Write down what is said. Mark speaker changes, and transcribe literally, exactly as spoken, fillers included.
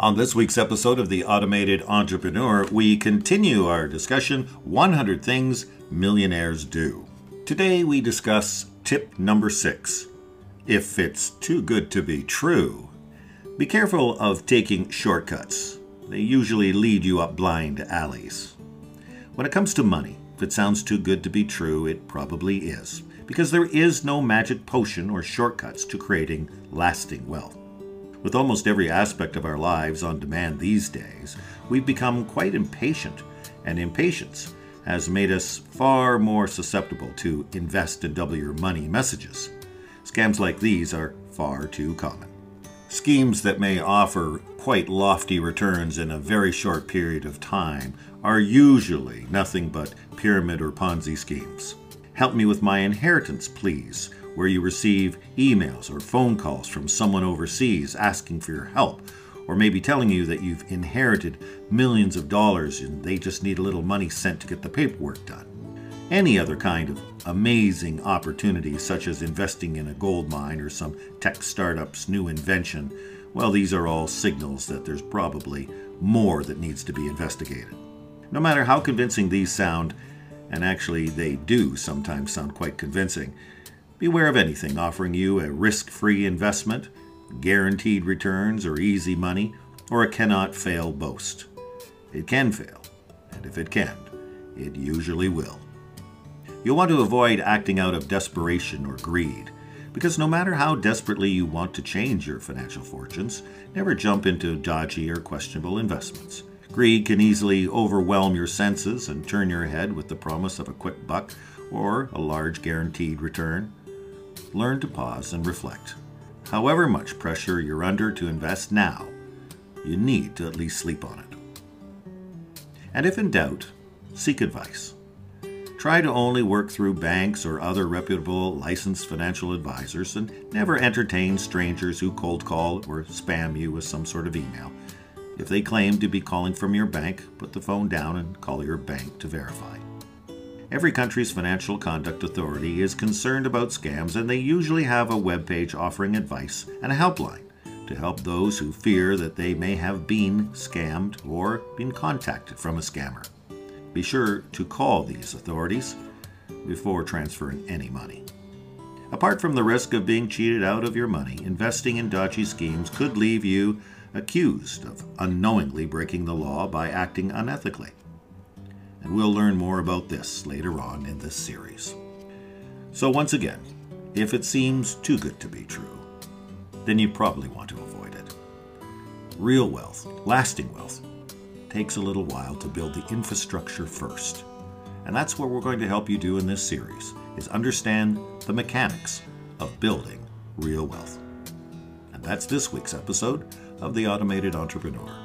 Speaker 1: On this week's episode of The Automated Entrepreneur, we continue our discussion, one hundred Things Millionaires Do. Today we discuss tip number six. If it's too good to be true, be careful of taking shortcuts. They usually lead you up blind alleys. When it comes to money, if it sounds too good to be true, it probably is, because there is no magic potion or shortcuts to creating lasting wealth. With almost every aspect of our lives on demand these days, we've become quite impatient, and impatience has made us far more susceptible to invest and double your money messages. Scams like these are far too common. Schemes that may offer quite lofty returns in a very short period of time are usually nothing but pyramid or Ponzi schemes. Help me with my inheritance, please, where you receive emails or phone calls from someone overseas asking for your help, or maybe telling you that you've inherited millions of dollars and they just need a little money sent to get the paperwork done. Any other kind of amazing opportunities, such as investing in a gold mine or some tech startup's new invention, well, these are all signals that there's probably more that needs to be investigated. No matter how convincing these sound, and actually they do sometimes sound quite convincing, beware of anything offering you a risk-free investment, guaranteed returns or easy money, or a cannot-fail boast. It can fail, and if it can, it usually will. You'll want to avoid acting out of desperation or greed, because no matter how desperately you want to change your financial fortunes, never jump into dodgy or questionable investments. Greed can easily overwhelm your senses and turn your head with the promise of a quick buck or a large guaranteed return. Learn to pause and reflect. However much pressure you're under to invest now, you need to at least sleep on it. And if in doubt, seek advice. Try to only work through banks or other reputable licensed financial advisors, and never entertain strangers who cold call or spam you with some sort of email. If they claim to be calling from your bank, put the phone down and call your bank to verify. Every country's financial conduct authority is concerned about scams, and they usually have a webpage offering advice and a helpline to help those who fear that they may have been scammed or been contacted from a scammer. Be sure to call these authorities before transferring any money. Apart from the risk of being cheated out of your money, investing in dodgy schemes could leave you accused of unknowingly breaking the law by acting unethically. And we'll learn more about this later on in this series. So once again, if it seems too good to be true, then you probably want to avoid it. Real wealth, lasting wealth, takes a little while to build the infrastructure first. And that's what we're going to help you do in this series, is understand the mechanics of building real wealth. And that's this week's episode of The Automated Entrepreneur.